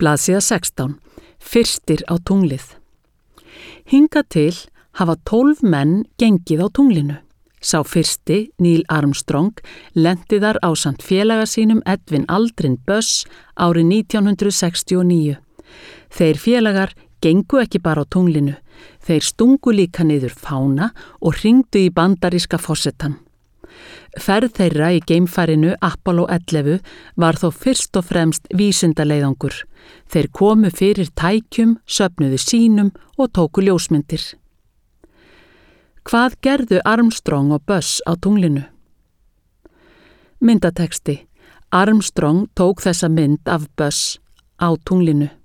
Blaðsíða 16. Fyrstir á tunglið. Hingað til hafa 12 menn gengið á tunglinu. Sá fyrsti, Neil Armstrong, lenti þar ásamt félaga sínum Edwin Aldrin Buss árið 1969. Þeir félagar gengu ekki bara á tunglinu, þeir stungu líka niður fána og hringdu í bandaríska forsetann. Ferð þeirra í geimfarinu Apollo 11 var þó fyrst og fremst vísindaleiðangur. Þeir komu fyrir tækjum, söfnuðu sýnum og tóku ljósmyndir. Hvað gerðu Armstrong og Buss á tunglinu? Myndatexti. Armstrong tók þessa mynd af Buss á tunglinu.